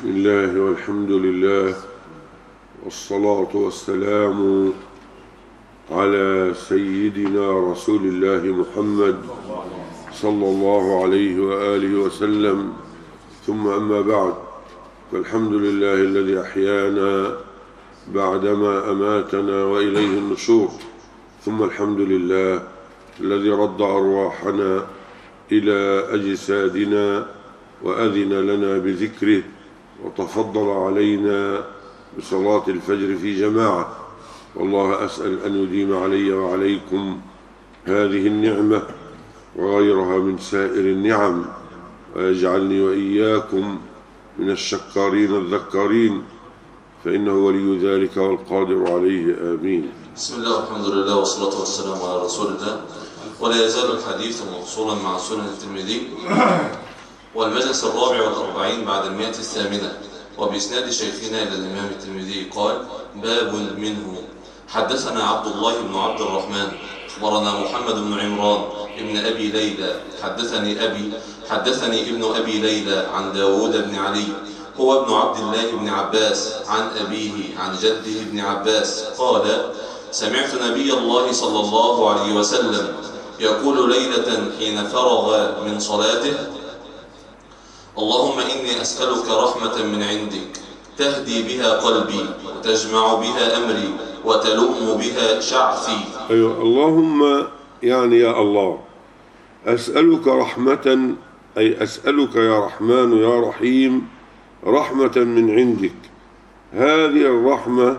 بسم الله والحمد لله والصلاة والسلام على سيدنا رسول الله محمد صلى الله عليه وآله وسلم، ثم أما بعد، فالحمد لله الذي أحيانا بعدما أماتنا وإليه النشور، ثم الحمد لله الذي رد أرواحنا إلى أجسادنا وأذن لنا بذكره وتفضل علينا بصلاة الفجر في جماعة. والله أسأل أن يديم علي وعليكم هذه النعمة وغيرها من سائر النعم، ويجعلني وإياكم من الشكارين الذكارين، فإنه ولي ذلك والقادر عليه. آمين. بسم الله والحمد لله والصلاة والسلام على رسول الله. ولا يزال الحديث موصولا مع سنن الترمذي، والمجلس 44 بعد 108، وبإسناد شيخنا إلى الإمام الترمذي قال: باب منه. حدثنا عبد الله بن عبد الرحمن أخبرنا محمد بن عمران ابن أبي ليلى حدثني ابن أبي ليلى عن داود بن علي هو ابن عبد الله بن عباس عن أبيه عن جده ابن عباس قال: سمعت نبي الله صلى الله عليه وسلم يقول ليلة حين فرغ من صلاته: اللهم إني أسألك رحمة من عندك تهدي بها قلبي وتجمع بها أمري وتلم بها شعثي. أيوة، اللهم يعني يا الله أسألك رحمة، أي أسألك يا رحمن يا رحيم رحمة من عندك. هذه الرحمة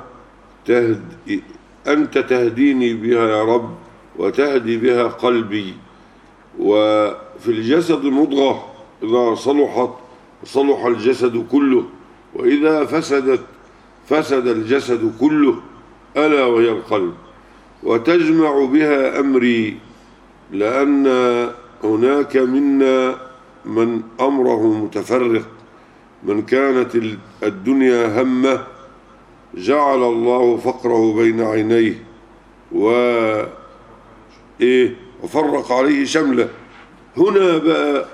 أنت تهديني بها يا رب وتهدي بها قلبي. وفي الجسد مضغة، إذا صلحت صلح الجسد كله، وإذا فسد الجسد كله، ألا وهي القلب. وتجمع بها أمري، لأن هناك منا من أمره متفرق، من كانت الدنيا همه جعل الله فقره بين عينيه وفرق عليه شمله. هنا بقى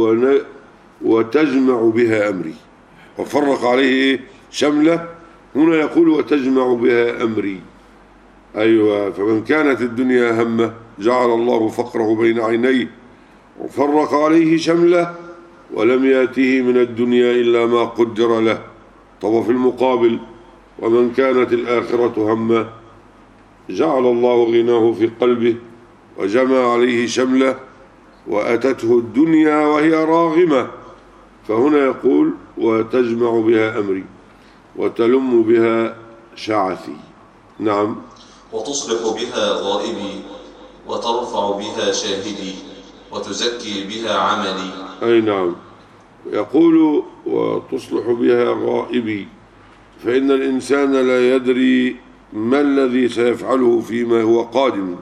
وتجمع بها أمري، وفرق عليه شمله. هنا يقول وتجمع بها أمري. أيوة، فمن كانت الدنيا همه جعل الله فقره بين عينيه وفرق عليه شمله، ولم يأته من الدنيا إلا ما قدر له. طب في المقابل، ومن كانت الآخرة همه جعل الله غناه في قلبه وجمع عليه شمله وأتته الدنيا وهي راغمة. فهنا يقول وتجمع بها أمري وتلم بها شعثي. نعم. وتصلح بها غائبي وترفع بها شاهدي وتزكي بها عملي. أي نعم، يقول وتصلح بها غائبي، فإن الإنسان لا يدري ما الذي سيفعله فيما هو قادم،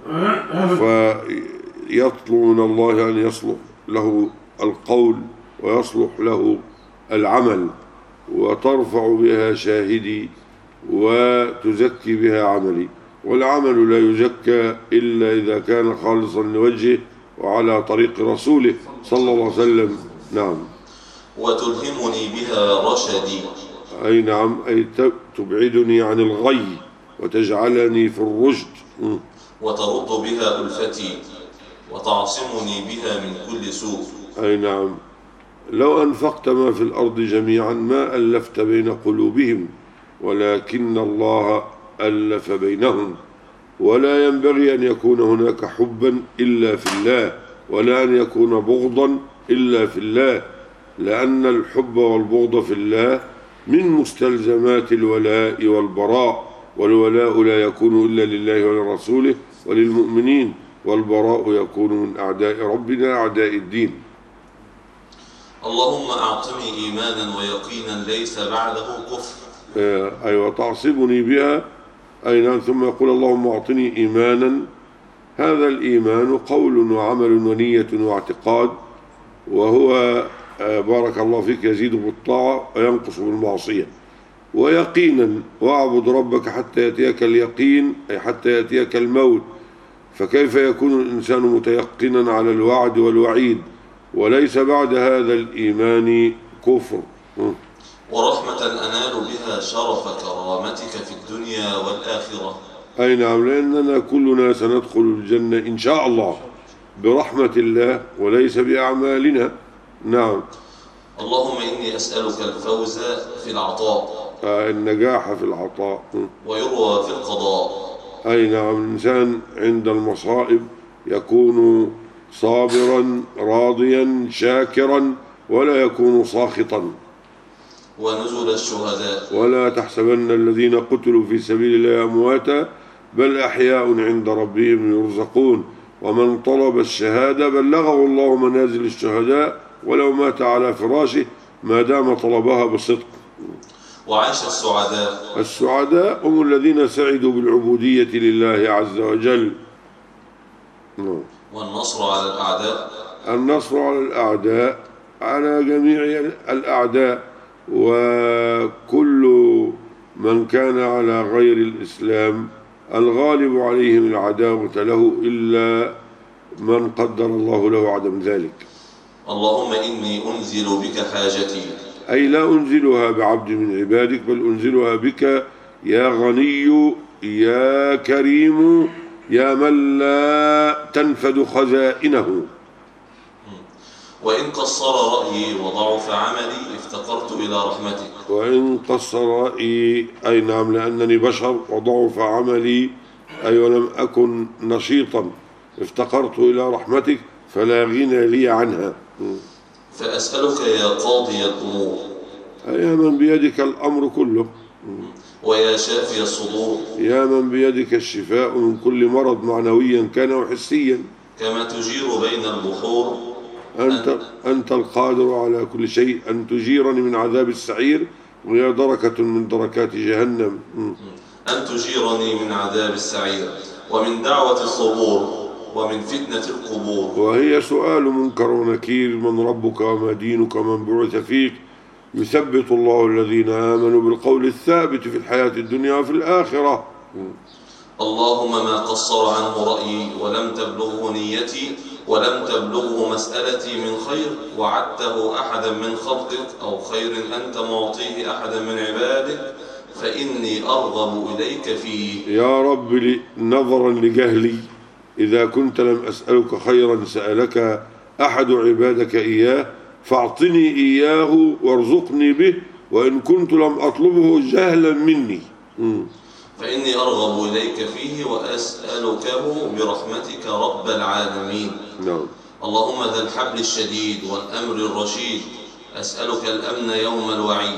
فيطلب من الله أن يصلح له القول ويصلح له العمل. وترفع بها شاهدي وتزكي بها عملي. والعمل لا يزكى إلا إذا كان خالصا لوجهه وعلى طريق رسوله صلى الله عليه وسلم. نعم. وتلهمني بها رشدي. أي نعم، أي تبعدني عن الغي وتجعلني في الرشد. وترد بها ألفتي وتعصمني بها من كل سوء. أي نعم، لو أنفقت ما في الأرض جميعا ما ألفت بين قلوبهم، ولكن الله ألف بينهم. ولا ينبغي أن يكون هناك حبا إلا في الله، ولا أن يكون بغضا إلا في الله، لأن الحب والبغض في الله من مستلزمات الولاء والبراء. والولاء لا يكون إلا لله ولرسوله وللمؤمنين، والبراء يكون من أعداء ربنا أعداء الدين. اللهم أعطني إيمانا ويقينا ليس بعده كفر. أيوة، تعصبني بها. أي نعم. ثم يقول اللهم أعطني إيمانا. هذا الإيمان قول وعمل ونية واعتقاد، وهو بارك الله فيك يزيد بالطاعة وينقص بالمعصية. ويقينا، واعبد ربك حتى يأتيك اليقين، أي حتى يأتيك الموت. فكيف يكون الإنسان متيقنا على الوعد والوعيد وليس بعد هذا الإيمان كفر؟ ورحمة أنال بها شرف كرامتك في الدنيا والآخرة. أي نعم، لأننا كلنا سندخل الجنة إن شاء الله برحمة الله وليس بأعمالنا. نعم. اللهم إني أسألك الفوز في العطاء، النجاح في العطاء، ويروى في القضاء. أي نعم، الإنسان عند المصائب يكون صابرا راضيا شاكرا ولا يكون ساخطا. ونزل الشهداء. ولا تحسبن الذين قتلوا في سبيل الله أمواتا بل أحياء عند ربهم يرزقون ومن طلب الشهادة بلغه الله منازل الشهداء ولو مات على فراشه ما دام طلبها بصدق. وعاش السعداء. السعداء هم الذين سعدوا بالعبودية لله عز وجل. والنصر على الأعداء. النصر على الأعداء، على جميع الأعداء، وكل من كان على غير الإسلام الغالب عليهم العداوة له إلا من قدر الله له عدم ذلك. اللهم إني أنزل بك حاجتي، أي لا أنزلها بعبد من عبادك بل أنزلها بك يا غني يا كريم يا من لا تنفد خزائنه. وإن قصر رأيي وضعف عملي افتقرت إلى رحمتك. وإن قصر رأيي، أي نعم، لأنني بشر وضعف عملي، أي ولم أكن نشيطا، افتقرت إلى رحمتك فلا غنى لي عنها. فأسألك يا قاضي الأمور، يا من بيدك الأمر كله، ويا شافي الصدور، يا من بيدك الشفاء من كل مرض معنويا كان وحسيا، كما تجير بين البحور، أنت القادر على كل شيء، أن تجيرني من عذاب السعير وهي دركة من دركات جهنم. أن تجيرني من عذاب السعير ومن دعوة الصبور ومن فتنة القبور. وهي سؤال منكر ونكير، من ربك وما دينك ومن بعث فيك، يثبت الله الذين آمنوا بالقول الثابت في الحياة الدنيا وفي الآخرة. اللهم ما قصر عنه رأيي ولم تبلغه نيتي ولم تبلغه مسألتي من خير وعدته أحدا من خلقك أو خير أنت معطيه أحدا من عبادك فإني أرغب إليك فيه. يا رب، نظرا لجهلي إذا كنت لم أسألك خيرا سألك أحد عبادك إياه فاعطني إياه وارزقني به، وإن كنت لم أطلبه جهلا مني فإني أرغب إليك فيه وأسألكه برحمتك رب العالمين. نعم. اللهم ذا الحبل الشديد والأمر الرشيد، أسألك الأمن يوم الوعيد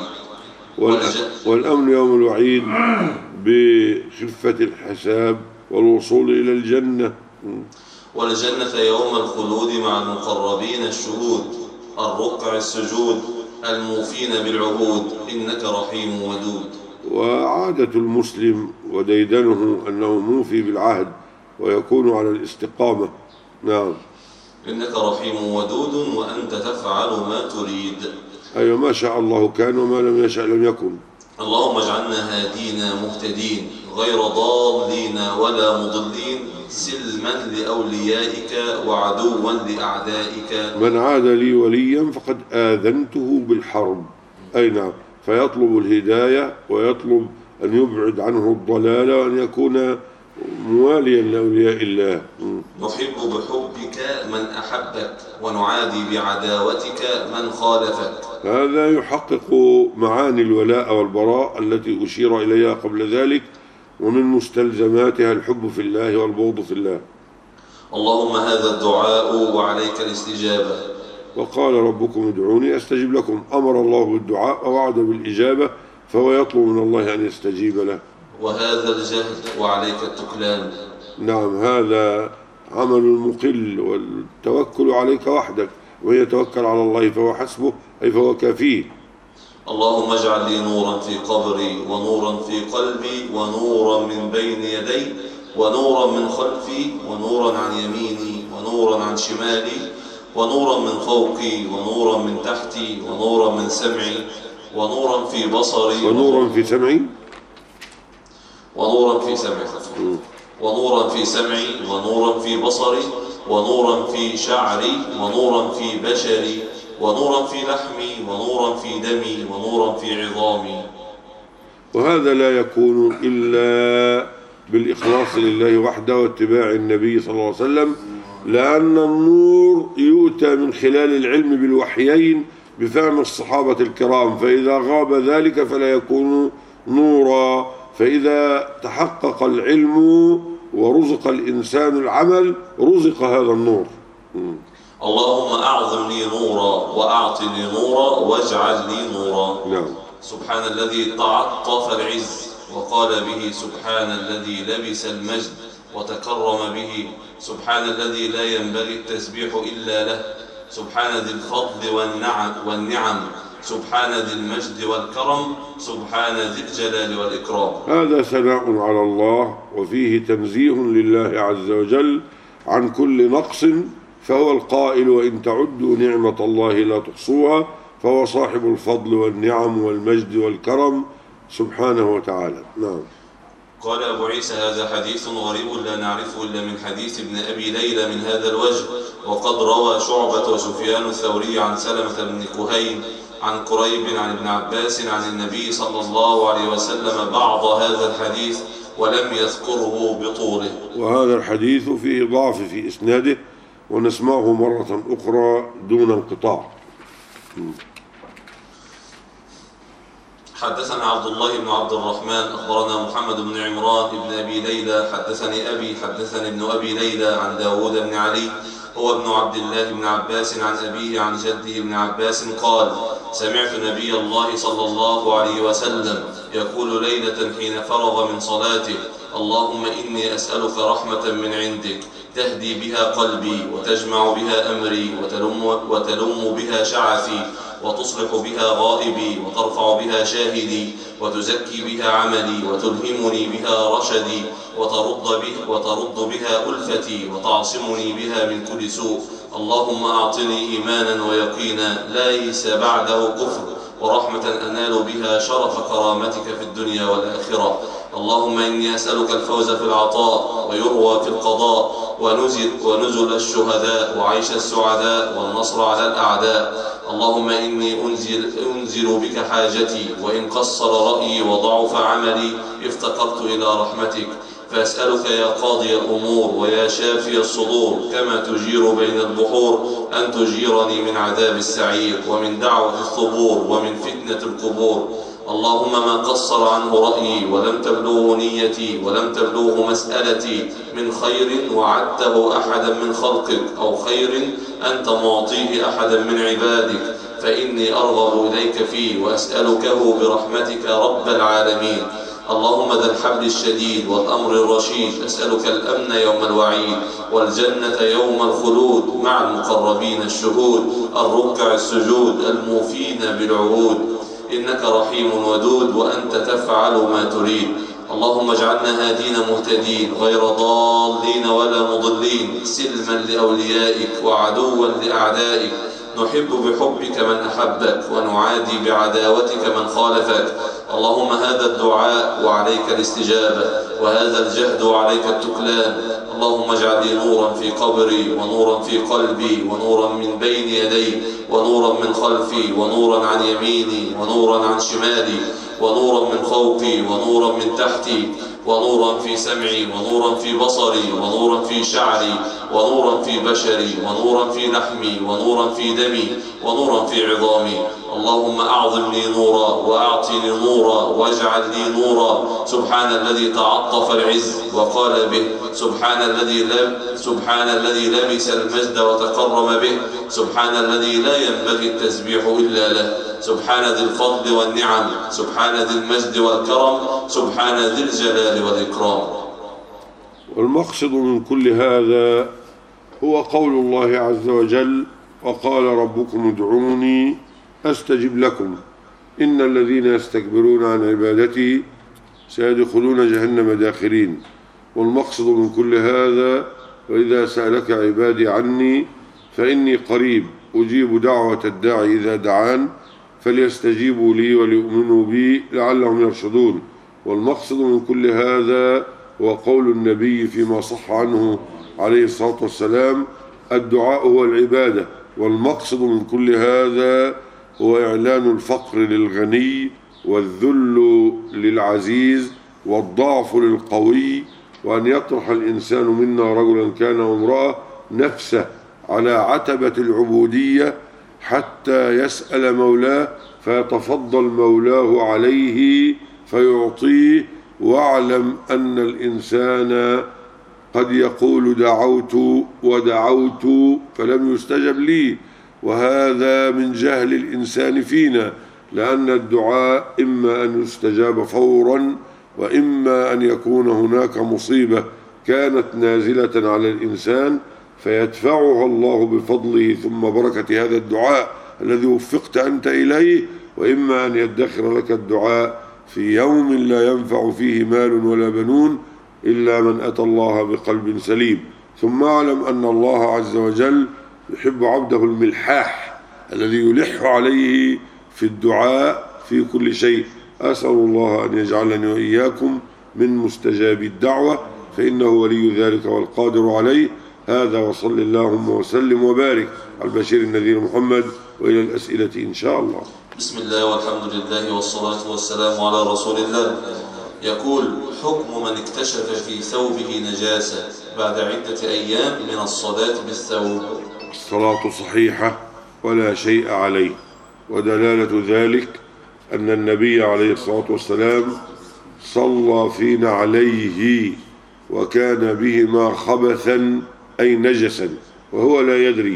والأمن يوم الوعيد بخفة الحساب والوصول إلى الجنة، والجنة يوم الخلود مع المقربين الشهود الركع السجود الموفين بالعهود إنك رحيم ودود. وعادة المسلم وديدنه أنه موفي بالعهد ويكون على الاستقامة. نعم. إنك رحيم ودود وأنت تفعل ما تريد. أيوة، ما شاء الله كان وما لم يشأ لم يكن. اللهم اجعلنا هادين مهتدين غير ضالين ولا مضلين سلما لأوليائك وعدوا لأعدائك. من عاد لي وليا فقد آذنته بالحرب. أي نعم، فيطلب الهداية ويطلب أن يبعد عنه الضلال وأن يكون مواليا لأولياء الله. نحب بحبك من أحبك ونعادي بعداوتك من خالفك. هذا يحقق معاني الولاء والبراء التي أشير إليها قبل ذلك، ومن مستلزماتها الحب في الله والبغض في الله. اللهم هذا الدعاء وعليك الاستجابة. وقال ربكم ادعوني أستجب لكم، أمر الله بالدعاء ووعد بالإجابة، فهو يطلب من الله أن يستجيب له. وهذا الجهد وعليك التكلان. نعم، هذا عمل المقل، والتوكل عليك وحدك، ومن يتوكل على الله فهو حسبه، أي فهو كافيه. اللهم اجعل لي نورا في قبري ونورا في قلبي ونورا من بين يدي ونورا من خلفي ونورا عن يميني ونورا عن شمالي ونورا من فوقي ونورا من تحتي ونورا من سمعي ونورا في بصري ونورا في سمعي ونورا في سمعي ونورا في سمعي ونورا في بصري ونورا في شعري ونورا في بشري ونورا في لحمي ونورا في دمي ونورا في عظامي. وهذا لا يكون إلا بالإخلاص لله وحده واتباع النبي صلى الله عليه وسلم، لأن النور يؤتى من خلال العلم بالوحيين بفهم الصحابة الكرام، فإذا غاب ذلك فلا يكون نورا. فإذا تحقق العلم ورزق الإنسان العمل رزق هذا النور. اللهم أعظم لي نورا وأعطني نورا واجعل لي نورا. نعم. سبحان الذي تعطف العز وقال به، سبحان الذي لبس المجد وتكرم به، سبحان الذي لا ينبغي التسبيح إلا له، سبحان ذي الفضل والنعم، سبحان ذي المجد والكرم، سبحان ذي الجلال والإكرام. هذا ثناء على الله وفيه تنزيه لله عز وجل عن كل نقص، فهو القائل وإن تعدوا نعمة الله لا تحصوها، فهو صاحب الفضل والنعم والمجد والكرم سبحانه وتعالى. نعم. قال أبو عيسى: هذا حديث غريب لا نعرفه إلا من حديث ابن أبي ليلى من هذا الوجه، وقد روى شعبة وسفيان الثوري عن سلمة بن كهيل عن قريب عن ابن عباس عن النبي صلى الله عليه وسلم بعض هذا الحديث ولم يذكره بطوله. وهذا الحديث فيه ضعف في إسناده، ونسمعه مرة أخرى دون انقطاع. حدثنا عبد الله بن عبد الرحمن أخبرنا محمد بن عمران بن أبي ليلى حدثني أبي حدثني ابن أبي ليلى عن داود بن علي هو ابن عبد الله بن عباس عن أبيه عن جده ابن عباس قال: سمعت نبي الله صلى الله عليه وسلم يقول ليلة حين فرغ من صلاته: اللهم إني أسألك رحمة من عندك تهدي بها قلبي وتجمع بها أمري وتلم بها شعثي وتصلح بها غائبي وترفع بها شاهدي وتزكي بها عملي وتلهمني بها رشدي وترد بها ألفتي وتعصمني بها من كل سوء. اللهم أعطني إيمانا ويقينا ليس بعده كفر، ورحمة أنال بها شرف كرامتك في الدنيا والآخرة. اللهم إني أسألك الفوز في العطاء ويروى في القضاء ونزل الشهداء وعيش السعداء والنصر على الأعداء. اللهم إني أنزل بك حاجتي، وإن قصر رأيي وضعف عملي افتقرت إلى رحمتك، فأسألك يا قاضي الأمور ويا شافي الصدور كما تجير بين البحور أن تجيرني من عذاب السعير ومن دعوة الثبور ومن فتنة القبور. اللهم ما قصر عنه رأيي ولم تبلغه نيتي ولم تبلغه مسألتي من خير وعدته أحدا من خلقك أو خير أنت معطيه أحدا من عبادك، فإني أرغب إليك فيه وأسألكه برحمتك رب العالمين. اللهم ذا الحبل الشديد والأمر الرشيد، أسألك الأمن يوم الوعيد والجنة يوم الخلود مع المقربين الشهود الركع السجود الموفين بالعهود. إنك رحيم ودود وأنت تفعل ما تريد. اللهم اجعلنا هادين مهتدين غير ضالين ولا مضلين، سلما لأوليائك وعدوا لأعدائك، نحب بحبك من أحبك ونعادي بعداوتك من خالفك. اللهم هذا الدعاء وعليك الاستجابة، وهذا الجهد وعليك التكلان. اللهم اجعل لي نورا في قبري ونورا في قلبي ونورا من بين يدي ونورا من خلفي ونورا عن يميني ونورا عن شمالي ونورا من فوقي ونورا من تحتي ونورا في سمعي ونورا في بصري ونورا في شعري ونورا في بشري ونورا في لحمي ونورا في دمي ونورا في عظامي. اللهم أعظم لي نورا وأعطني نورا واجعل لي نورا. سبحان الذي تعطف العز وقال به، سبحان الذي لبس المجد وتكرم به، سبحان الذي لا ينبغي التسبيح إلا له، سبحان ذي الفضل والنعم، سبحان ذي المجد والكرم، سبحان ذي الجلال والإكرام. والمقصد من كل هذا هو قول الله عز وجل: وقال ربكم ادعوني أستجب لكم إن الذين يستكبرون عن عبادتي سيدخلون جهنم داخرين. والمقصد من كل هذا: وإذا سألك عبادي عني فإني قريب أجيب دعوة الداعي إذا دعان فليستجيبوا لي وليؤمنوا بي لعلهم يرشدون. والمقصد من كل هذا هو قول النبي فيما صح عنه عليه الصلاة والسلام: الدعاء هو العبادة والمقصد من كل هذا هو إعلان الفقر للغني والذل للعزيز والضعف للقوي، وأن يطرح الإنسان منا رجلا كان وامرأة نفسه على عتبة العبودية حتى يسأل مولاه فيتفضل مولاه عليه فيعطيه. واعلم أن الإنسان قد يقول دعوت ودعوت فلم يستجب لي، وهذا من جهل الإنسان فينا، لأن الدعاء إما أن يستجاب فورا وإما أن يكون هناك مصيبة كانت نازلة على الإنسان فيدفعها الله بفضله ثم بركة هذا الدعاء الذي وفقت أنت إليه، وإما أن يدخر لك الدعاء في يوم لا ينفع فيه مال ولا بنون إلا من أتى الله بقلب سليم. ثم اعلم أن الله عز وجل يحب عبده الملحاح الذي يلح عليه في الدعاء في كل شيء. أسأل الله أن يجعلني وإياكم من مستجاب الدعوة، فإنه ولي ذلك والقادر عليه. هذا وصل اللهم وسلم وبارك على البشير النذير محمد، وإلى الأسئلة إن شاء الله. بسم الله والحمد لله والصلاة والسلام على رسول الله. يقول: حكم من اكتشف في ثوبه نجاسة بعد عدة أيام من الصلاة بالثوب. الصلاة صحيحة ولا شيء عليه، ودلالة ذلك أن النبي عليه الصلاة والسلام صلى في نعليه وكان بهما خبثا أي نجسا وهو لا يدري،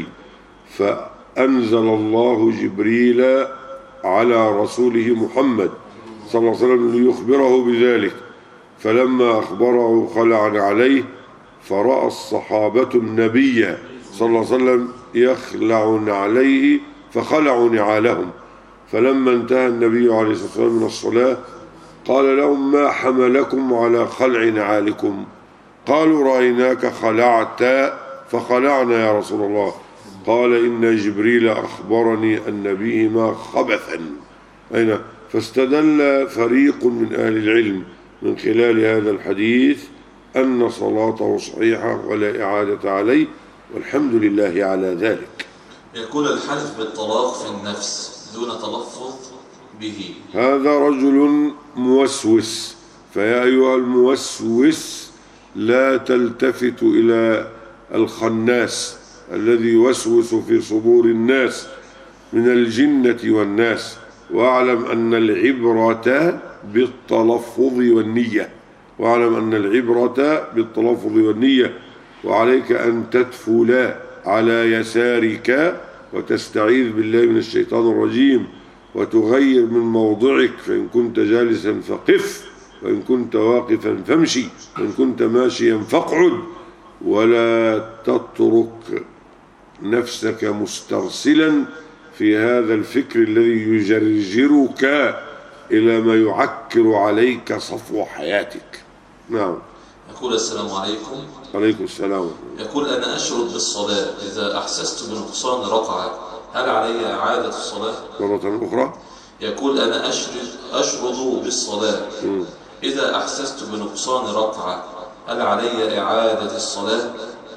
فأنزل الله جبريل على رسوله محمد صلى الله عليه وسلم ليخبره بذلك، فلما أخبره خلع عليه، فرأى الصحابة النبي صلى الله عليه وسلم يخلع عليه فخلعوا نعالهم، فلما انتهى النبي عليه الصلاة والسلام من الصلاة قال لهم: ما حملكم على خلع نعالكم؟ قالوا: رأيناك خلعت فخلعنا يا رسول الله. قال: إن جبريل أخبرني أن بهما خبثا. أين؟ فاستدل فريق من أهل العلم من خلال هذا الحديث أن صلاته صحيحة ولا إعادة عليه، والحمد لله على ذلك. يقول: الحلف بالطلاق في النفس دون تلفظ به. هذا رجل موسوس، فيا أيها الموسوس لا تلتفت إلى الخناس الذي يوسوس في صدور الناس من الجنة والناس، واعلم أن العبرة بالتلفظ والنية، واعلم أن العبرة بالتلفظ والنية، وعليك أن تدفل على يسارك وتستعيذ بالله من الشيطان الرجيم وتغير من موضعك، فإن كنت جالسا فقف، وإن كنت واقفا فامشي، وإن كنت ماشيا فاقعد، ولا تترك نفسك مسترسلا في هذا الفكر الذي يجرجرك إلى ما يعكر عليك صفو حياتك. نعم. يقول: السلام عليكم. عليكم السلام. يقول: أنا أشرد بالصلاة، إذا أحسست بنقصان ركعة هل علي إعادة الصلاة؟ مرة أخرى. يقول: أنا أشرد بالصلاة، إذا أحسست بنقصان ركعة هل علي إعادة الصلاة؟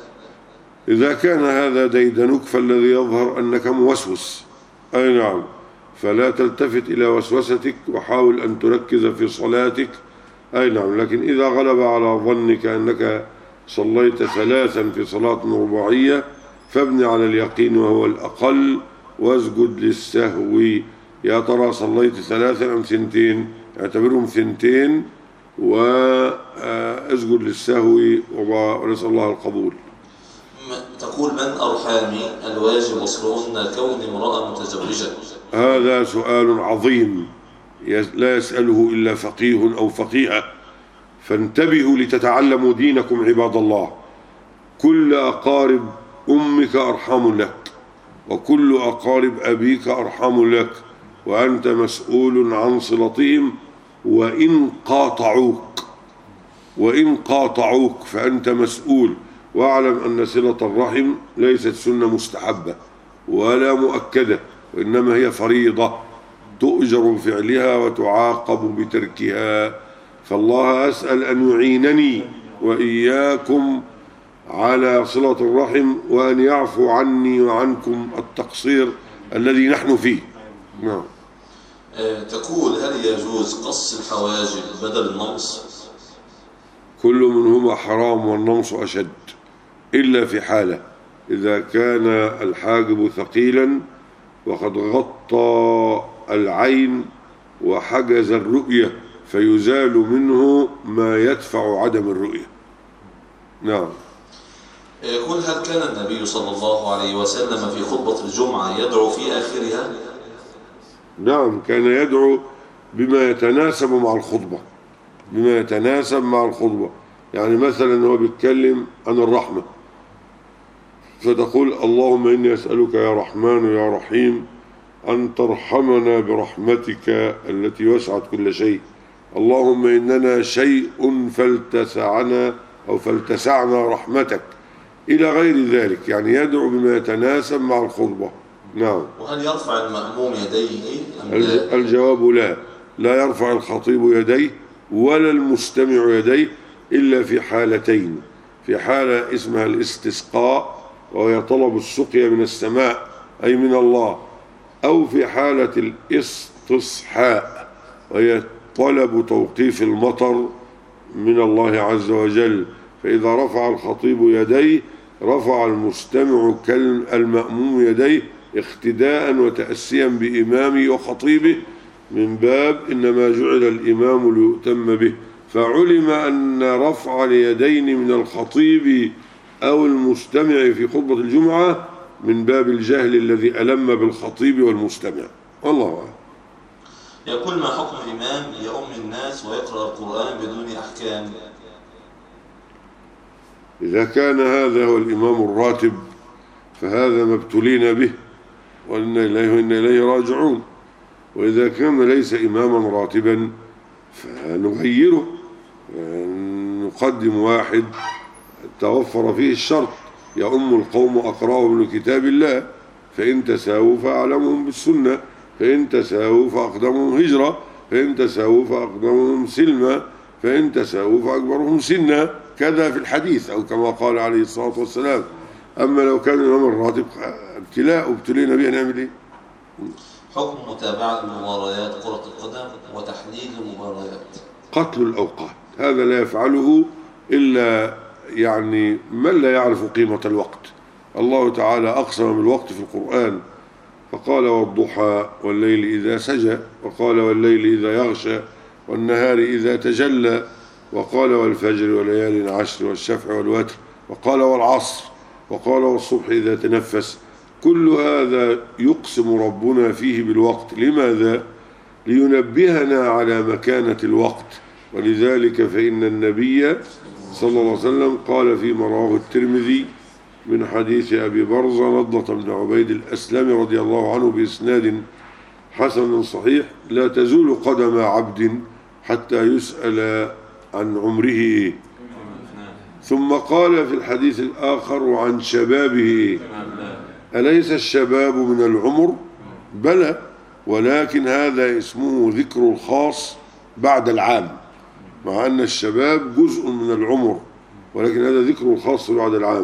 إذا كان هذا ديدنك فالذي يظهر أنك موسوس، أي نعم، فلا تلتفت إلى وسوستك وحاول أن تركز في صلاتك، أي نعم. لكن إذا غلب على ظنك أنك صليت ثلاثا في صلاة رباعية فابني على اليقين وهو الأقل واسجد للسهو. يا ترى صليت ثلاثا أم ثنتين؟ اعتبرهم ثنتين واسجد للسهو ونسأل الله القبول. تقول: من أرحامي الواجب وصلهن كون امرأة متزوجة؟ هذا سؤال عظيم لا يسأله إلا فقيه أو فقيهة، فانتبهوا لتتعلموا دينكم عباد الله. كل أقارب أمك أرحام لك، وكل أقارب أبيك أرحام لك، وأنت مسؤول عن صلتهم، وإن قاطعوك فأنت مسؤول. واعلم أن صلة الرحم ليست سنة مستحبة ولا مؤكدة، وإنما هي فريضة تؤجر بفعلها وتعاقب بتركها. فالله أسأل أن يعينني وإياكم على صلة الرحم، وأن يعفو عني وعنكم التقصير الذي نحن فيه. نعم. تقول: هل يجوز قص الحواجب بدل النمص؟ كل منهما حرام والنمص أشد، إلا في حالة إذا كان الحاجب ثقيلا وقد غطى العين وحجز الرؤية فيزال منه ما يدفع عدم الرؤية. نعم. يقول: هل كان النبي صلى الله عليه وسلم في خطبة الجمعة يدعو في آخرها؟ نعم، كان يدعو بما يتناسب مع الخطبة، بما يتناسب مع الخطبة. يعني مثلا هو بيتكلم عن الرحمة فتقول: اللهم إني أسألك يا رحمن يا رحيم أن ترحمنا برحمتك التي وسعت كل شيء، اللهم إننا شيء فلتسعنا أو فلتسعنا رحمتك، إلى غير ذلك. يعني يدعو بما يتناسب مع الخطبة. نعم. وهل يرفع المأموم يديه أم لا؟ الجواب لا، لا يرفع الخطيب يديه ولا المستمع يديه إلا في حالتين: في حالة اسمها الاستسقاء وهي طلب السقيا من السماء أي من الله، أو في حالة الاستصحاء وهي طلب توقيف المطر من الله عز وجل. فإذا رفع الخطيب يديه رفع المستمع كالمأموم يديه اقتداء وتأسيا بإمامه وخطيبه، من باب إنما جعل الإمام ليؤتم به. فعلم أن رفع اليدين من الخطيب أو المستمع في خطبة الجمعة من باب الجهل الذي ألم بالخطيب والمستمع. والله أعلم. يقول: ما حكم الإمام يؤم الناس ويقرأ القرآن بدون أحكام؟ إذا كان هذا هو الإمام الراتب فهذا ما ابتلينا به وإنا إليه وإنا إليه راجعون. وإذا كان ليس إماما راتبا فنغيره، نقدم واحد توفر فيه الشرط: يؤم القوم أقرأهم لكتاب الله، فإن تساووا فأعلمهم بالسنة، فإن تساووا فأقدمهم هجرة، فإن تساووا فأقدمهم سلما، فإن تساووا فأكبرهم سنا، كذا في الحديث أو كما قال عليه الصلاة والسلام. أما لو كان الإمام الراتب ابتلاء ابتلينا به، نعمل إيه؟ حكم متابعة المباريات كرة القدم وتحليل المباريات. قتل الأوقات، هذا لا يفعله إلا يعني من لا يعرف قيمة الوقت. الله تعالى أقسم بالوقت في القرآن فقال: والضحى والليل إذا سجى، وقال: والليل إذا يغشى، والنهار إذا تجلى، وقال: والفجر وليال عشر، والشفع والوتر، وقال: والعصر، وقال: والصبح إذا تنفس. كل هذا يقسم ربنا فيه بالوقت. لماذا؟ لينبهنا على مكانة الوقت. ولذلك فإن النبي صلى الله عليه وسلم قال فيما رواه الترمذي من حديث أبي برزة نضلة بن عبيد الأسلمي رضي الله عنه بإسناد حسن صحيح: لا تزول قدم عبد حتى يسأل عن عمره. ثم قال في الحديث الآخر: وعن شبابه. أليس الشباب من العمر؟ بلى، ولكن هذا اسمه ذكر الخاص بعد العام، مع أن الشباب جزء من العمر، ولكن هذا ذكر الخاص بعد العام.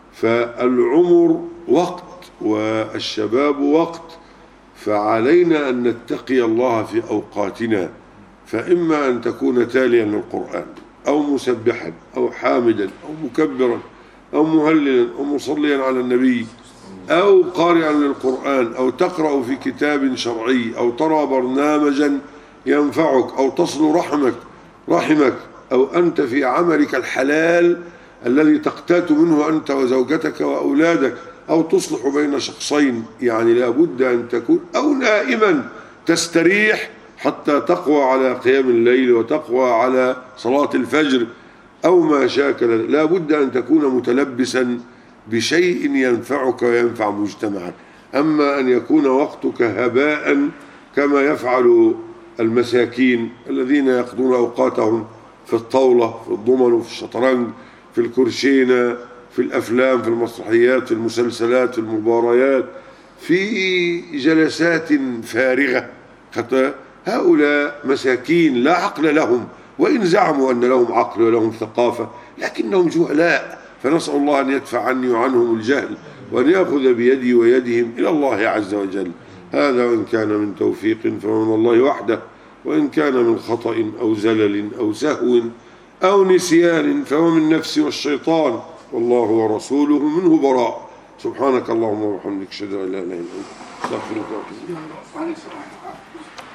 فالعمر وقت والشباب وقت، فعلينا أن نتقي الله في أوقاتنا، فإما أن تكون تاليا للقرآن أو مسبحا أو حامدا أو مكبرا أو مهللا أو مصليا على النبي أو قارئا للقرآن أو تقرأ في كتاب شرعي أو ترى برنامجا ينفعك أو تصل رحمك أو أنت في عملك الحلال الذي تقتات منه أنت وزوجتك وأولادك أو تصلح بين شخصين. يعني لابد أن تكون أو نائما تستريح حتى تقوى على قيام الليل وتقوى على صلاة الفجر أو ما شاكل. لابد أن تكون متلبسا بشيء ينفعك وينفع مجتمعك. أما أن يكون وقتك هباء كما يفعل المساكين الذين يقضون أوقاتهم في الطاولة، في الضمن، في الشطرنج، في الكرشينة، في الأفلام، في المسرحيات، في المسلسلات، في المباريات، في جلسات فارغة. حتى هؤلاء مساكين لا عقل لهم، وإن زعموا أن لهم عقل ولهم ثقافة لكنهم جهلاء فنسأل الله أن يدفع عني وعنهم الجهل، وأن يأخذ بيدي ويدهم إلى الله عز وجل. هذا وإن كان من توفيق فمن الله وحده، وإن كان من خطأ أو زلل أو سهو أو نسيان فهو من نفسي والشيطان، والله ورسوله منه براء. سبحانك اللهم وبحمدك أشهد أن لا إله إلا أنت أستغفرك وأتوب إليك.